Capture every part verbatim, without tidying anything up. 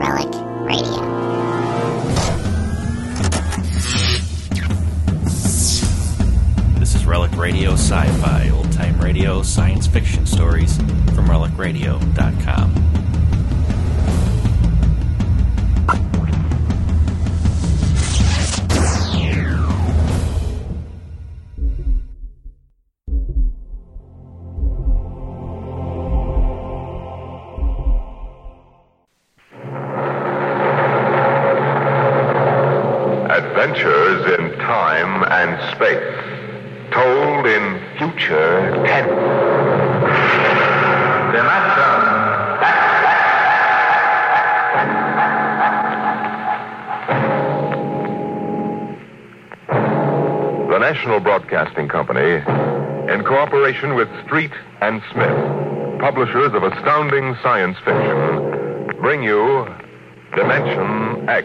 Relic Radio. This is Relic Radio Sci-Fi, old-time radio, science fiction stories from relic radio dot com. Adventures in time and space, told in future tense. Dimension The National Broadcasting Company, in cooperation with Street and Smith, publishers of astounding science fiction, bring you Dimension X.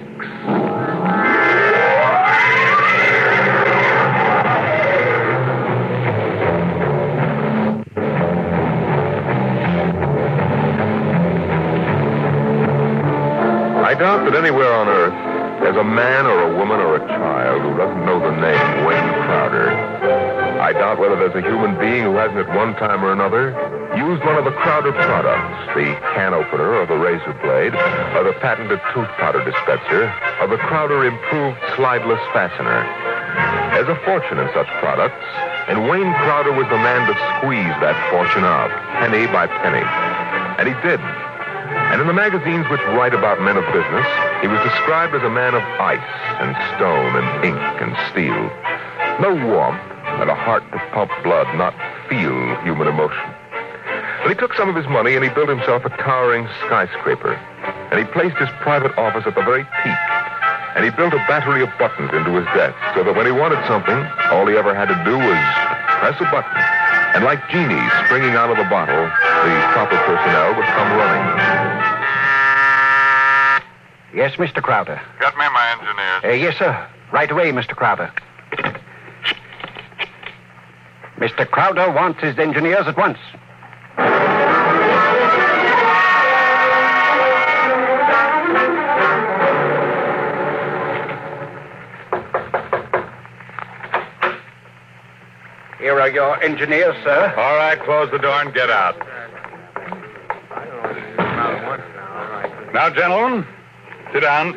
I doubt that anywhere on Earth there's a man or a woman or a child who doesn't know the name Wayne Crowder. I doubt whether there's a human being who hasn't at one time or another used one of the Crowder products, the can opener or the razor blade, or the patented tooth powder dispenser, or the Crowder improved slideless fastener. There's a fortune in such products, and Wayne Crowder was the man to squeeze that fortune out, penny by penny. And he did. And in the magazines which write about men of business, he was described as a man of ice and stone and ink and steel. No warmth, and a heart to pump blood, not feel human emotion. But he took some of his money and he built himself a towering skyscraper. And he placed his private office at the very peak. And he built a battery of buttons into his desk so that when he wanted something, all he ever had to do was press a button. And like genies springing out of the bottle, the proper personnel would come running. Yes, Mister Crowder. Got me my engineers. Uh, yes, sir. Right away, Mister Crowder. Mister Crowder wants his engineers at once. Here are your engineers, sir. All right, close the door and get out. Now, gentlemen, sit down.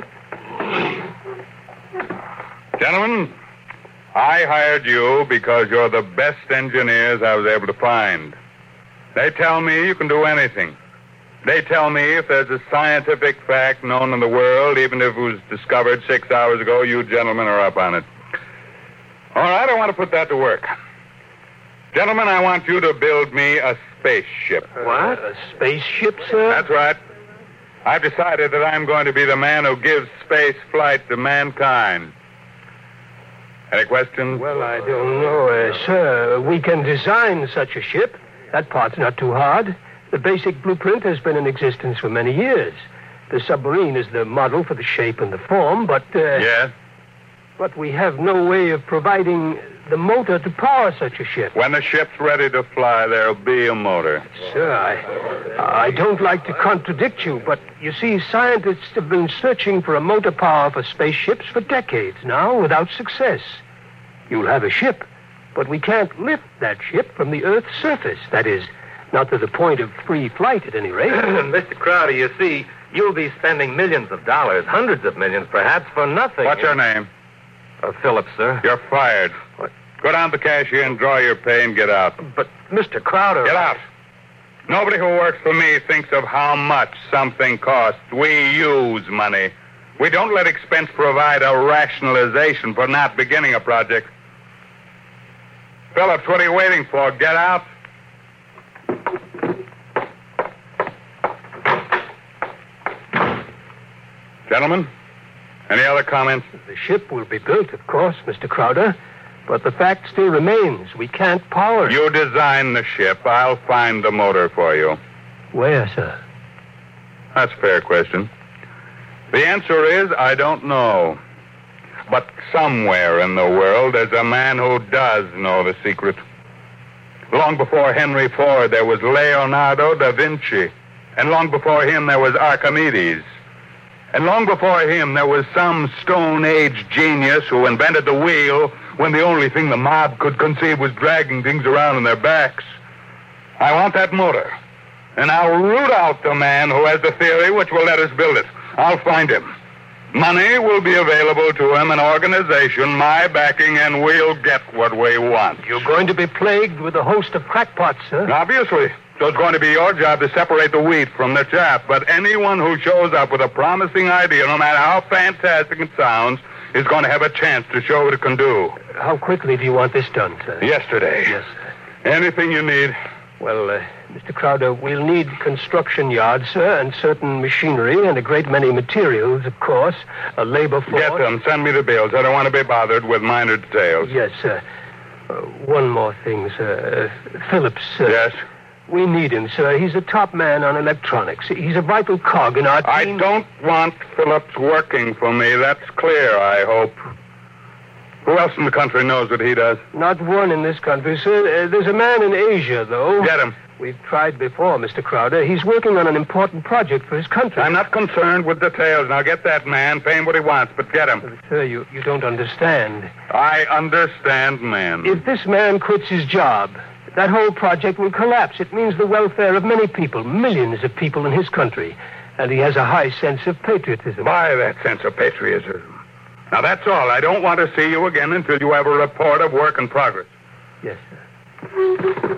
Gentlemen, I hired you because you're the best engineers I was able to find. They tell me you can do anything. They tell me if there's a scientific fact known in the world, even if it was discovered six hours ago, you gentlemen are up on it. All right, I want to put that to work. Gentlemen, I want you to build me a spaceship. What? A spaceship, sir? That's right. I've decided that I'm going to be the man who gives space flight to mankind. Any questions? Well, I don't know, uh, sir. We can design such a ship. That part's not too hard. The basic blueprint has been in existence for many years. The submarine is the model for the shape and the form, but... Uh, yes? But we have no way of providing the motor to power such a ship. When the ship's ready to fly, there'll be a motor. Sir, I, I don't like to contradict you, but you see, scientists have been searching for a motor power for spaceships for decades now without success. You'll have a ship, but we can't lift that ship from the Earth's surface. That is, not to the point of free flight, at any rate. Mister Crowder, you see, you'll be spending millions of dollars, hundreds of millions, perhaps, for nothing. What's your name? Uh, Phillips, sir. You're fired. What? Go down to the cashier and draw your pay and get out. But, Mister Crowder... Get out. Nobody who works for me thinks of how much something costs. We use money. We don't let expense provide a rationalization for not beginning a project. Phillips, what are you waiting for? Get out. Gentlemen, any other comments? The ship will be built, of course, Mister Crowder. But the fact still remains. We can't power it. You design the ship. I'll find the motor for you. Where, sir? That's a fair question. The answer is, I don't know. But somewhere in the world, there's a man who does know the secret. Long before Henry Ford, there was Leonardo da Vinci. And long before him, there was Archimedes. And long before him, there was some Stone Age genius who invented the wheel when the only thing the mob could conceive was dragging things around on their backs. I want that motor. And I'll root out the man who has the theory which will let us build it. I'll find him. Money will be available to him, an organization, my backing, and we'll get what we want. You're going to be plagued with a host of crackpots, sir. Obviously. So it's going to be your job to separate the wheat from the chaff. But anyone who shows up with a promising idea, no matter how fantastic it sounds, is going to have a chance to show what it can do. How quickly do you want this done, sir? Yesterday. Yes, sir. Anything you need. Well, uh, Mister Crowder, we'll need construction yards, sir, and certain machinery, and a great many materials, of course. A labor force. Get them. Send me the bills. I don't want to be bothered with minor details. Yes, sir. Uh, one more thing, sir. Uh, Phillips, sir. Yes? We need him, sir. He's a top man on electronics. He's a vital cog in our I team. don't want Phillips working for me. That's clear, I hope. Who else in the country knows what he does? Not one in this country, sir. Uh, there's a man in Asia, though. Get him. We've tried before, Mister Crowder. He's working on an important project for his country. I'm not concerned with details. Now get that man, pay him what he wants, but get him. Uh, sir, you, you don't understand. I understand, man. If this man quits his job, that whole project will collapse. It means the welfare of many people, millions of people in his country. And he has a high sense of patriotism. Buy that sense of patriotism. Now, that's all. I don't want to see you again until you have a report of work in progress. Yes, sir.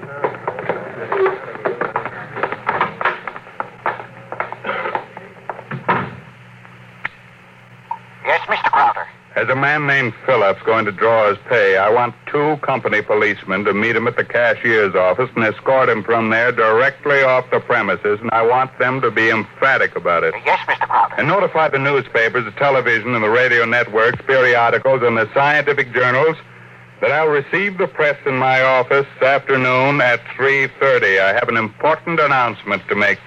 Yes, Mister Crowder. As a man named Phillips going to draw his pay, I want two company policemen to meet him at the cashier's office and escort him from there directly off the premises, and I want them to be emphatic about it. Yes, Mister Crowder. And notify the newspapers, the television, and the radio networks, periodicals, and the scientific journals that I'll receive the press in my office this afternoon at three thirty. I have an important announcement to make.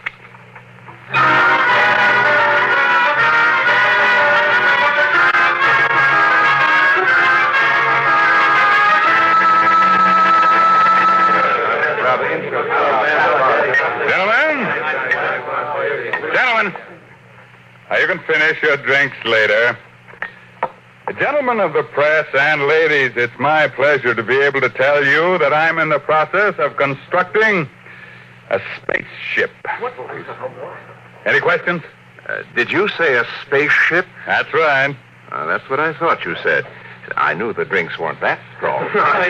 Gentlemen, gentlemen, now you can finish your drinks later. Gentlemen of the press and ladies, it's my pleasure to be able to tell you that I'm in the process of constructing a spaceship. Any questions? Uh, did you say a spaceship? That's right. Uh, that's what I thought you said. I knew the drinks weren't that strong. Well,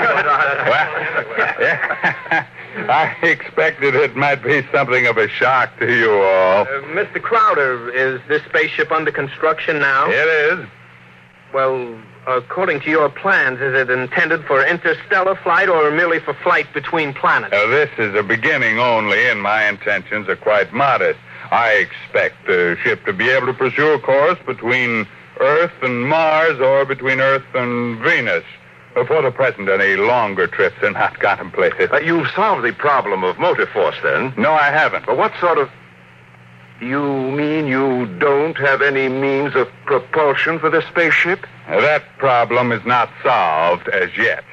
yeah. I expected it might be something of a shock to you all. Uh, Mister Crowder, is this spaceship under construction now? It is. Well, according to your plans, is it intended for interstellar flight or merely for flight between planets? Now, this is a beginning only, and my intentions are quite modest. I expect the ship to be able to pursue a course between Earth and Mars or between Earth and Venus. For the present, any longer trips are not contemplated. Uh, you've solved the problem of motor force, then? No, I haven't. But what sort of... You mean you don't have any means of propulsion for this spaceship? Now, that problem is not solved as yet.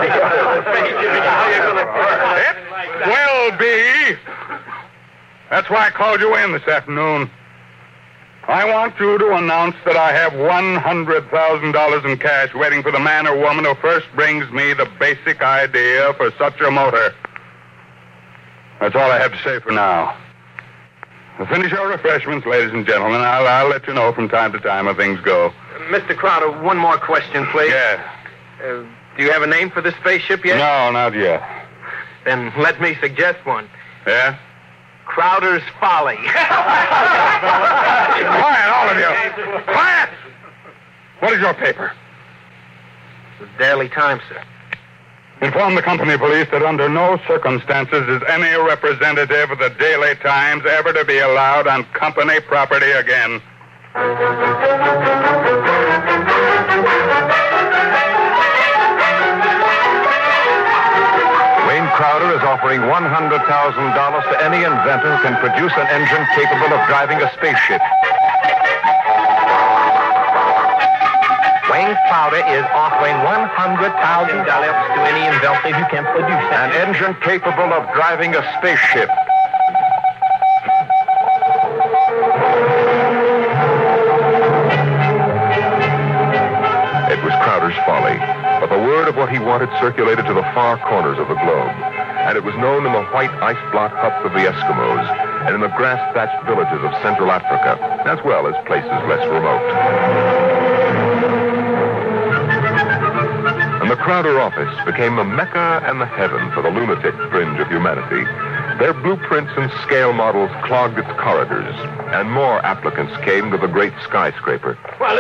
It will be. That's why I called you in this afternoon. I want you to announce that I have one hundred thousand dollars in cash waiting for the man or woman who first brings me the basic idea for such a motor. That's all I have to say for now. Finish your refreshments, ladies and gentlemen. I'll, I'll let you know from time to time how things go. Uh, Mister Crowder, one more question, please. Yeah. Uh, do you have a name for this spaceship yet? No, not yet. Then let me suggest one. Yeah? Crowder's Folly. Quiet, all of you. Quiet! What is your paper? The Daily Times, sir. Inform the company police that under no circumstances is any representative of the Daily Times ever to be allowed on company property again. Wayne Crowder is offering one hundred thousand dollars to any inventor who can produce an engine capable of driving a spaceship. Wayne Crowder is offering one hundred thousand dollars to any inventor who can produce An engine capable of driving a spaceship. what he wanted circulated to the far corners of the globe. And it was known in the white ice block huts of the Eskimos and in the grass-thatched villages of Central Africa, as well as places less remote. And the Crowder office became the mecca and the heaven for the lunatic fringe of humanity. Their blueprints and scale models clogged its corridors, and more applicants came to the great skyscraper. Well,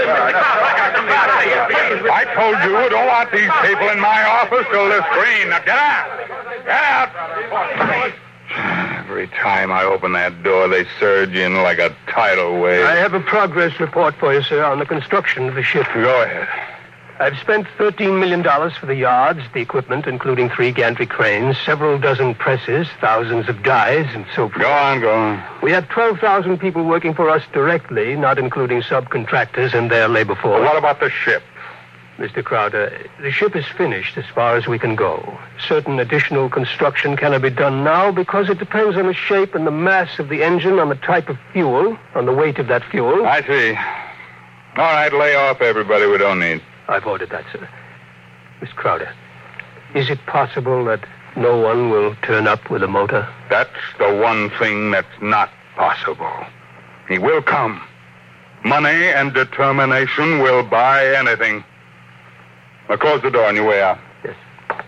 I told you I don't want these people in my office till they're screened. Now get out! Get out! Every time I open that door, they surge in like a tidal wave. I have a progress report for you, sir, on the construction of the ship. Go ahead. I've spent thirteen million dollars for the yards, the equipment, including three gantry cranes, several dozen presses, thousands of dies, and so forth. Go on, go on. We have twelve thousand people working for us directly, not including subcontractors and their labor force. Well, what about the ship? Mister Crowder, the ship is finished as far as we can go. Certain additional construction cannot be done now because it depends on the shape and the mass of the engine, on the type of fuel, on the weight of that fuel. I see. All right, lay off everybody we don't need. I've ordered that, sir. Miss Crowder, is it possible that no one will turn up with a motor? That's the one thing that's not possible. He will come. Money and determination will buy anything. Now close the door on your way out. Yes.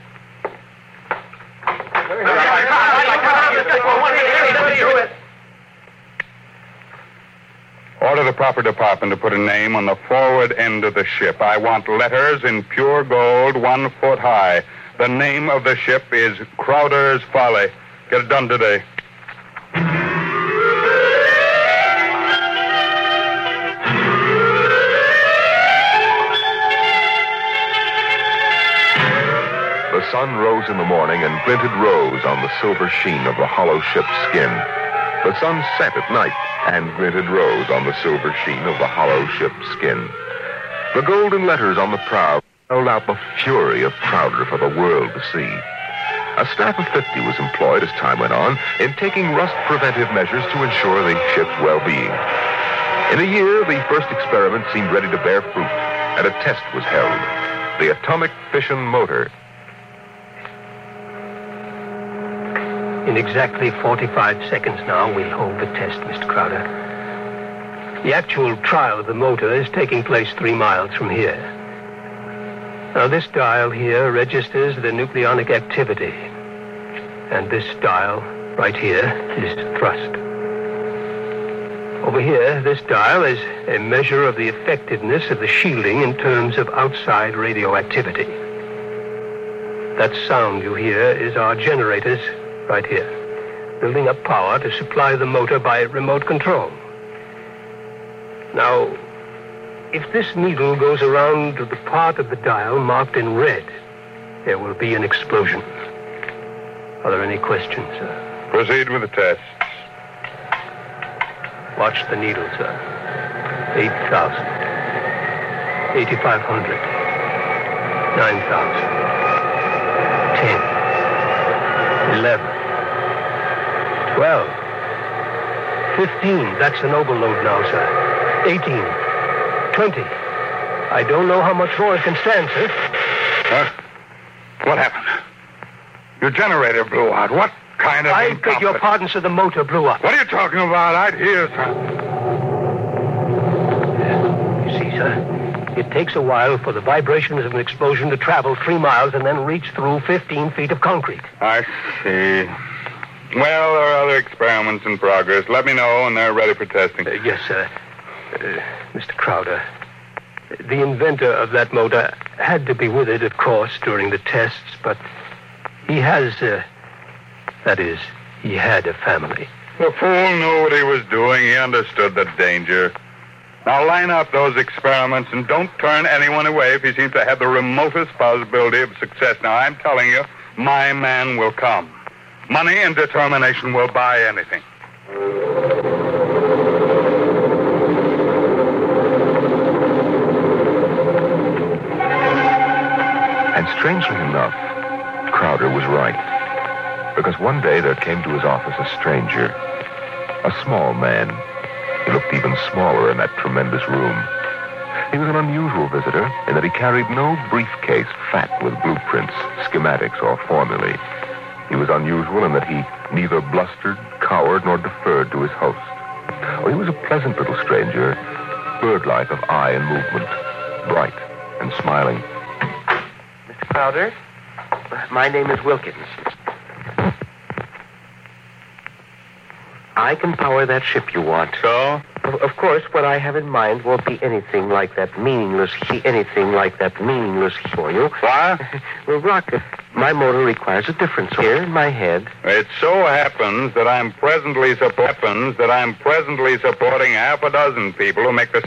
Order the proper department to put a name on the forward end of the ship. I want letters in pure gold, one foot high. The name of the ship is Crowder's Folly. Get it done today. The sun rose in the morning and glinted rose on the silver sheen of the hollow ship's skin. The sun set at night and glinted rose on the silver sheen of the hollow ship's skin. The golden letters on the prow held out the fury of Crowder for the world to see. A staff of fifty was employed as time went on in taking rust-preventive measures to ensure the ship's well-being. In a year, the first experiment seemed ready to bear fruit, and a test was held. The atomic fission motor. In exactly forty-five seconds now, we'll hold the test, Mister Crowder. The actual trial of the motor is taking place three miles from here. Now, this dial here registers the nucleonic activity. And this dial, right here, is thrust. Over here, this dial is a measure of the effectiveness of the shielding in terms of outside radioactivity. That sound you hear is our generators right here, building up power to supply the motor by remote control. Now, if this needle goes around to the part of the dial marked in red, there will be an explosion. Are there any questions, sir? Proceed with the tests. Watch the needle, sir. eight thousand. eighty-five hundred. nine thousand. ten. eleven. twelve. fifteen. That's an overload now, sir. eighteen. twenty. I don't know how much more it can stand, sir. Huh? What happened? Your generator blew out. What kind of I beg your pardon, sir. The motor blew up. What are you talking about? I'd hear something. You see, sir, it takes a while for the vibrations of an explosion to travel three miles and then reach through fifteen feet of concrete. I see. Well, there are other experiments in progress. Let me know when they're ready for testing. Uh, yes, sir. Uh, Mister Crowder, the inventor of that motor had to be with it, of course, during the tests, but he has, uh, that is, he had a family. The fool knew what he was doing. He understood the danger. Now line up those experiments and don't turn anyone away if he seems to have the remotest possibility of success. Now, I'm telling you, my man will come. Money and determination will buy anything. And strangely enough, Crowder was right. Because one day there came to his office a stranger, a small man. He looked even smaller in that tremendous room. He was an unusual visitor in that he carried no briefcase fat with blueprints, schematics, or formulae. He was unusual in that he neither blustered, cowered, nor deferred to his host. Oh, he was a pleasant little stranger, bird-like of eye and movement, bright and smiling. Mister Crowder, my name is Wilkins. I can power that ship you want. So? Of, of course, what I have in mind won't be anything like that meaningless he, anything like that meaningless for you. What? Well, Rocket, my motor requires a difference here in my head. It so happens that I'm presently support- happens that I'm presently supporting half a dozen people who make this.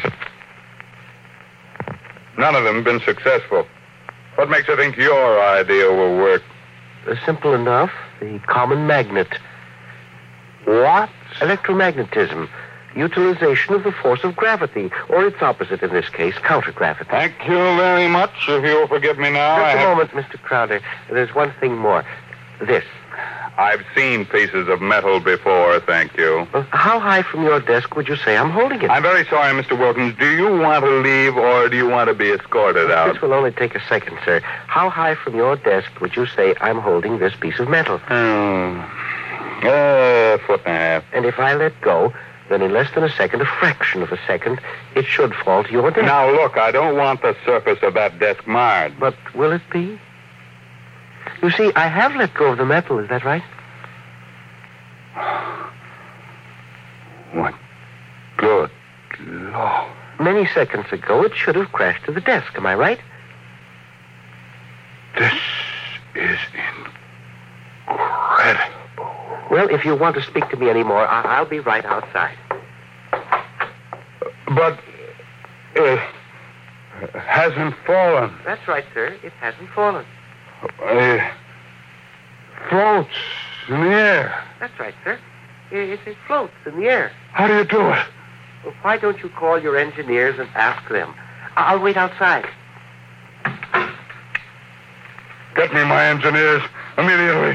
None of them have been successful. What makes you think your idea will work? Uh, simple enough. The common magnet. What? Electromagnetism. Utilization of the force of gravity, or its opposite in this case, countergravity. Thank you very much. If you'll forgive me now. Just I a have... moment, Mister Crowder. There's one thing more. This. I've seen pieces of metal before, thank you. Well, how high from your desk would you say I'm holding it? I'm very sorry, Mister Wilkins. Do you want to leave or do you want to be escorted out? This will only take a second, sir. How high from your desk would you say I'm holding this piece of metal? Hmm. Uh, foot and a half. And if I let go, then in less than a second, a fraction of a second, it should fall to your desk. Now, look, I don't want the surface of that desk marred. But will it be? You see, I have let go of the metal, is that right? What? Good Lord. Many seconds ago, it should have crashed to the desk, am I right? This is incredible. Well, if you want to speak to me anymore, I- I'll be right outside. But it hasn't fallen. That's right, sir. It hasn't fallen. It floats in the air. That's right, sir. It, it floats in the air. How do you do it? Well, why don't you call your engineers and ask them? I- I'll wait outside. Get me my engineers immediately.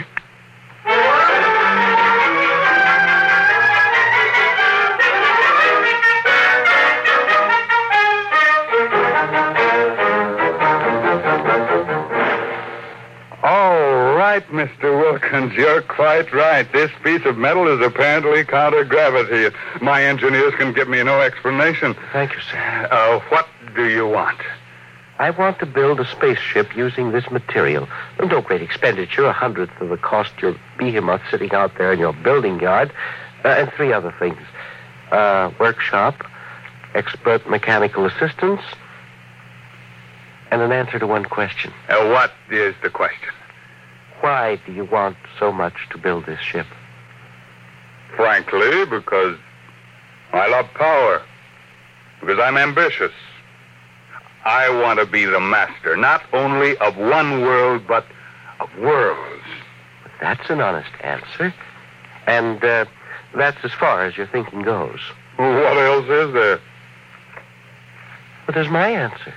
All right, Mister Wilkins, you're quite right. This piece of metal is apparently counter-gravity. My engineers can give me no explanation. Thank you, sir. Uh, what do you want? I want to build a spaceship using this material. No great expenditure, a hundredth of the cost your behemoth sitting out there in your building yard, uh, and three other things. Uh, workshop, expert mechanical assistance, and an answer to one question. Uh, what is the question? Why do you want so much to build this ship? Frankly, because I love power. Because I'm ambitious. I want to be the master, not only of one world, but of worlds. That's an honest answer. And uh, that's as far as your thinking goes. What else is there? But there's my answer.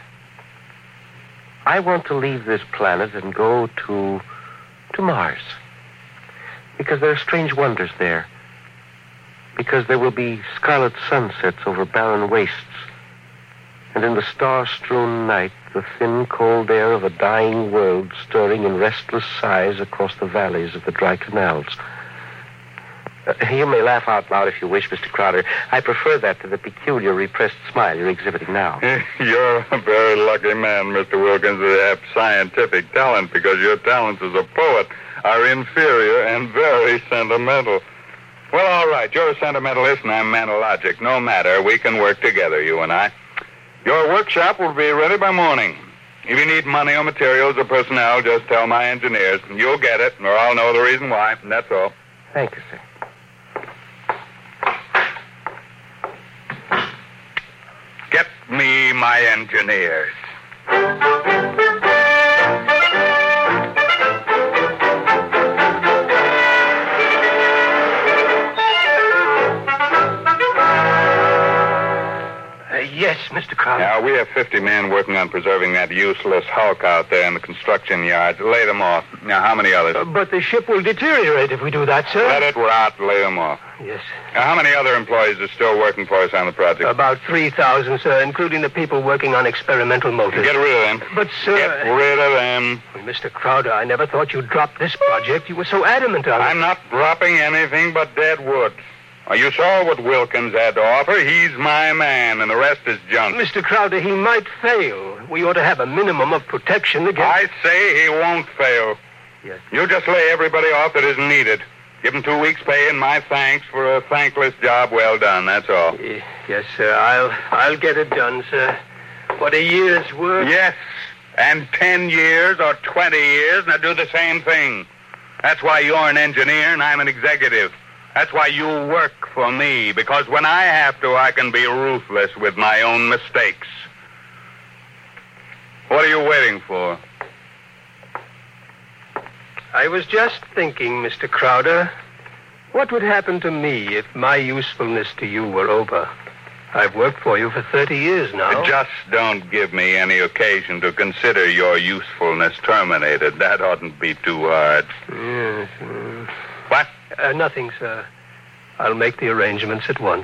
I want to leave this planet and go to to Mars. Because there are strange wonders there. Because there will be scarlet sunsets over barren wastes. And in the star-strewn night, the thin, cold air of a dying world stirring in restless sighs across the valleys of the dry canals. Uh, you may laugh out loud if you wish, Mister Crowder. I prefer that to the peculiar repressed smile you're exhibiting now. You're a very lucky man, Mister Wilkins, to have scientific talent, because your talents as a poet are inferior and very sentimental. Well, all right, you're a sentimentalist and I'm man of logic. No matter, we can work together, you and I. Your workshop will be ready by morning. If you need money or materials or personnel, just tell my engineers. You'll get it, or I'll know the reason why. That's all. Thank you, sir. Get me my engineers. Uh, yes, Mister Crowder. Now, we have fifty men working on preserving that useless hulk out there in the construction yards. Lay them off. Now, how many others? Uh, but the ship will deteriorate if we do that, sir. Let it rot. Lay them off. Yes. Now, how many other employees are still working for us on the project? About three thousand, sir, including the people working on experimental motors. Get rid of them. But, sir... Get rid of them. Mister Crowder, I never thought you'd drop this project. You were so adamant on it. I'm not dropping anything but dead wood. Well, you saw what Wilkins had to offer. He's my man, and the rest is junk. Mister Crowder, he might fail. We ought to have a minimum of protection against... I say he won't fail. Yes. You just lay everybody off that isn't needed. Give him two weeks' pay and my thanks for a thankless job well done, that's all. Y- Yes, sir. I'll I'll get it done, sir. What a year's work. Yes, and ten years or twenty years, now do the same thing. That's why you're an engineer and I'm an executive. That's why you work for me, because when I have to, I can be ruthless with my own mistakes. What are you waiting for? I was just thinking, Mister Crowder, what would happen to me if my usefulness to you were over? I've worked for you for thirty years now. Just don't give me any occasion to consider your usefulness terminated. That oughtn't be too hard. Yes. mm. What? Uh, nothing, sir. I'll make the arrangements at once.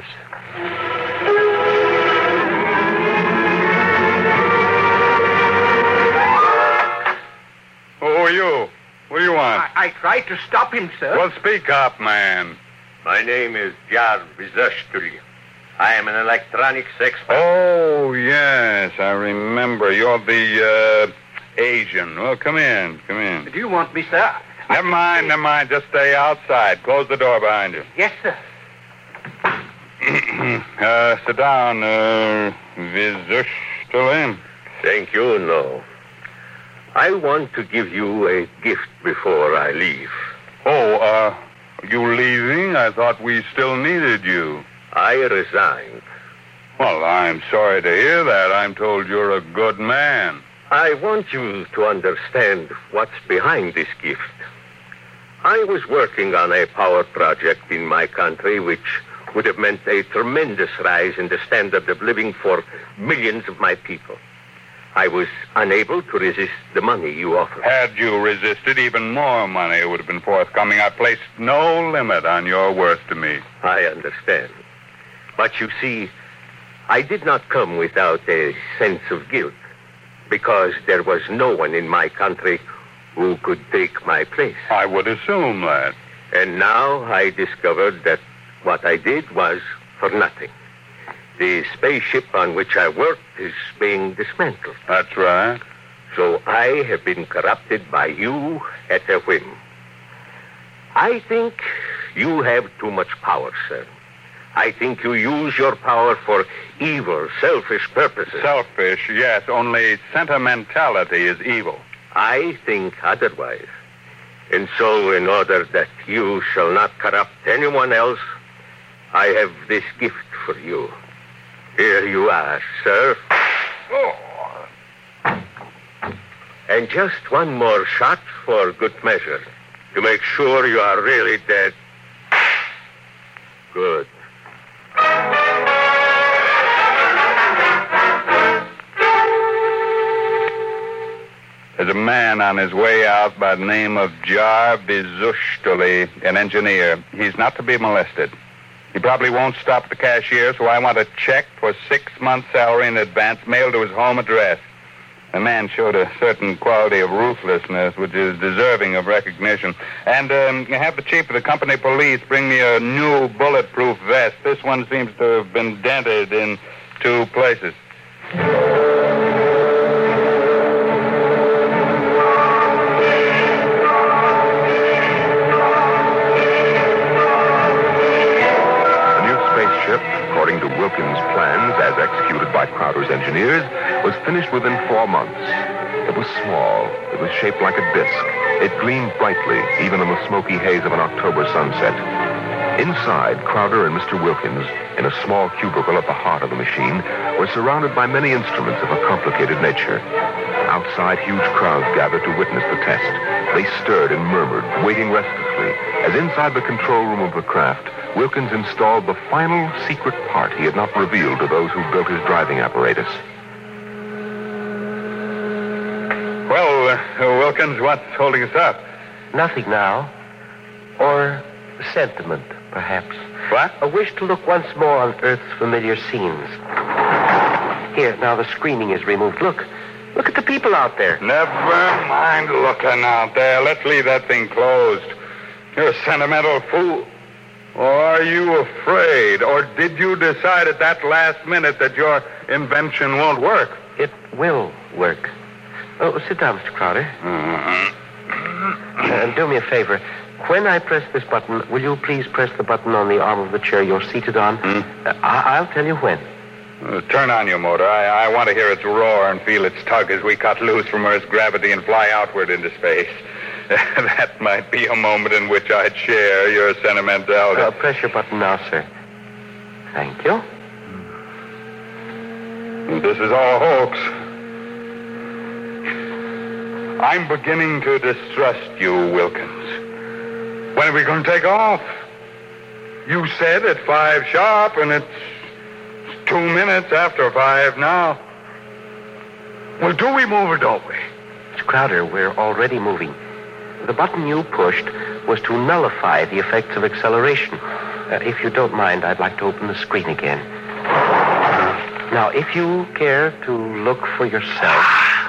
Who are you? What do you want? I, I tried to stop him, sir. Well, speak up, man. My name is Jar Vizashturi. I am an electronics expert. Oh, yes, I remember. You're the, uh, Asian. Well, come in, come in. Do you want me, sir? Never mind, never mind. Just stay outside. Close the door behind you. Yes, sir. uh, sit down, uh, Vizashturi. Thank you, no. I want to give you a gift before I leave. Oh, uh, you leaving? I thought we still needed you. I resigned. Well, I'm sorry to hear that. I'm told you're a good man. I want you to understand what's behind this gift. I was working on a power project in my country which would have meant a tremendous rise in the standard of living for millions of my people. I was unable to resist the money you offered. Had you resisted, even more money would have been forthcoming. I placed no limit on your worth to me. I understand. But you see, I did not come without a sense of guilt, because there was no one in my country who could take my place. I would assume that. And now I discovered that what I did was for nothing. The spaceship on which I worked is being dismantled. That's right. So I have been corrupted by you at a whim. I think you have too much power, sir. I think you use your power for evil, selfish purposes. Selfish, yes. Only sentimentality is evil. I think otherwise. And so, in order that you shall not corrupt anyone else, I have this gift for you. Here you are, sir. Oh. And just one more shot for good measure, to make sure you are really dead. Good. There's a man on his way out by the name of Jar Vizashturi, an engineer. He's not to be molested. He probably won't stop at the cashier, so I want a check for six months' salary in advance mailed to his home address. The man showed a certain quality of ruthlessness which is deserving of recognition. And um, have the chief of the company police bring me a new bulletproof vest. This one seems to have been dented in two places. According to Wilkins' plans, as executed by Crowder's engineers, was finished within four months. It was small. It was shaped like a disc. It gleamed brightly, even in the smoky haze of an October sunset. Inside, Crowder and Mister Wilkins, in a small cubicle at the heart of the machine, were surrounded by many instruments of a complicated nature. Outside, huge crowds gathered to witness the test. They stirred and murmured, waiting restlessly, as inside the control room of the craft, Wilkins installed the final secret part he had not revealed to those who built his driving apparatus. Well, uh, Wilkins, what's holding us up? Nothing now. Or sentiment, perhaps. What? A wish to look once more on Earth's familiar scenes. Here, now the screening is removed. Look. Look at the people out there. Never mind looking out there. Let's leave that thing closed. You're a sentimental fool. Or are you afraid? Or did you decide at that last minute that your invention won't work? It will work. Oh, sit down, Mister Crowder. Mm-hmm. Uh, do me a favor. When I press this button, will you please press the button on the arm of the chair you're seated on? Hmm? Uh, I- I'll tell you when. Uh, turn on your motor. I-, I want to hear its roar and feel its tug as we cut loose from Earth's gravity and fly outward into space. That might be a moment in which I'd share your sentimentality. Uh, press your button now, sir. Thank you. This is all hoax. I'm beginning to distrust you, Wilkins. When are we going to take off? You said at five sharp, and it's two minutes after five now. Well, do we move or don't we? Mister Crowder, we're already moving. The button you pushed was to nullify the effects of acceleration. Uh, if you don't mind, I'd like to open the screen again. Now, if you care to look for yourself...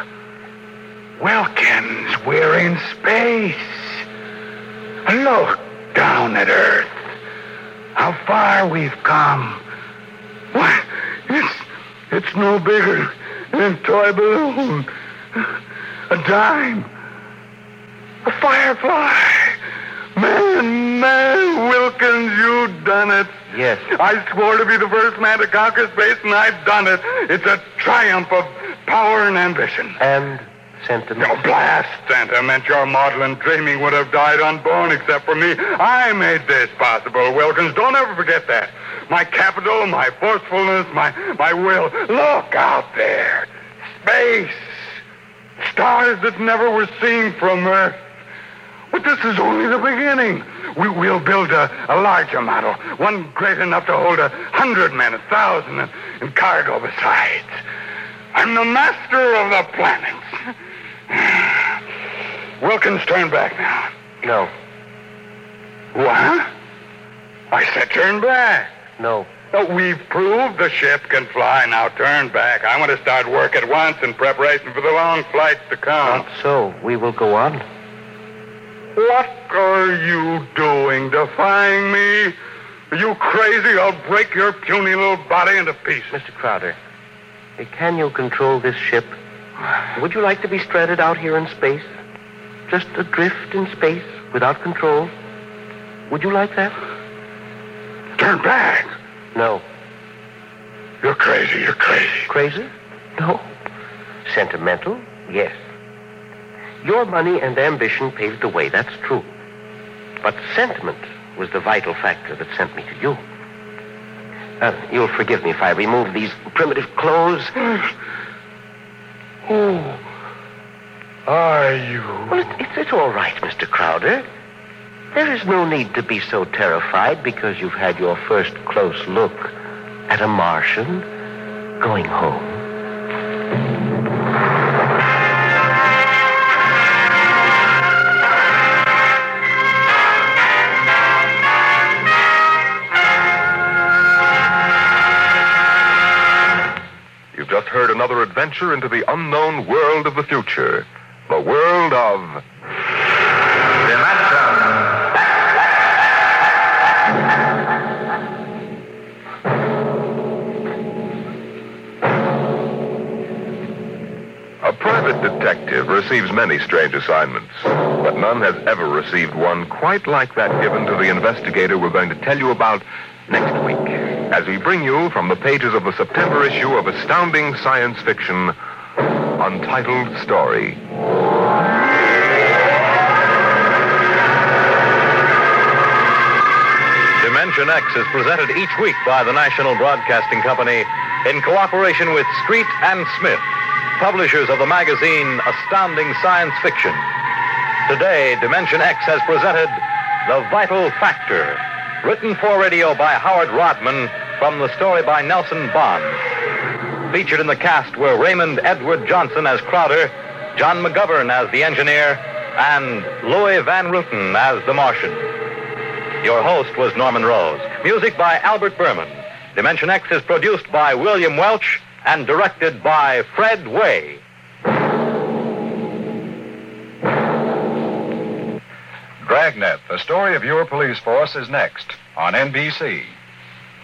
Wilkins, we're in space. Look down at Earth. How far we've come. Why, it's, it's no bigger than a toy balloon. A dime. A firefly. Man, man, Wilkins, you done it. Yes. I swore to be the first man to conquer space, and I've done it. It's a triumph of power and ambition. And sentiment. No, blast sentiment. Your maudlin dreaming would have died unborn except for me. I made this possible, Wilkins. Don't ever forget that. My capital, my forcefulness, my, my will. Look out there. Space. Stars that never were seen from Earth. But this is only the beginning. We, we'll build a, a larger model, one great enough to hold a hundred men, a thousand, and, and cargo besides. I'm the master of the planets. Wilkins, turn back now. No. What? I said turn back. No. Oh, we've proved the ship can fly. Now turn back. I want to start work at once in preparation for the long flights to come. Not so. We will go on. What are you doing, defying me? Are you crazy? I'll break your puny little body into pieces. Mister Crowder, can you control this ship? Would you like to be stranded out here in space? Just adrift in space without control? Would you like that? Turn back. No. You're crazy. You're crazy. Crazy? No. Sentimental? Yes. Your money and ambition paved the way, that's true. But sentiment was the vital factor that sent me to you. Uh, you'll forgive me if I remove these primitive clothes. Who are you? Well, it, it's, it's all right, Mister Crowder. There is no need to be so terrified because you've had your first close look at a Martian going home. You've just heard another adventure into the unknown world of the future. The world of... A private detective receives many strange assignments, but none has ever received one quite like that given to the investigator we're going to tell you about next week, as we bring you from the pages of the September issue of Astounding Science Fiction, Untitled Story. Dimension X is presented each week by the National Broadcasting Company in cooperation with Street and Smith, publishers of the magazine Astounding Science Fiction. Today, Dimension X has presented The Vital Factor, written for radio by Howard Rodman from the story by Nelson Bond. Featured in the cast were Raymond Edward Johnson as Crowder, John McGovern as the engineer, and Louis Van Rooten as the Martian. Your host was Norman Rose. Music by Albert Berman. Dimension X is produced by William Welch and directed by Fred Way. Dragnet, the story of your police force, is next on N B C.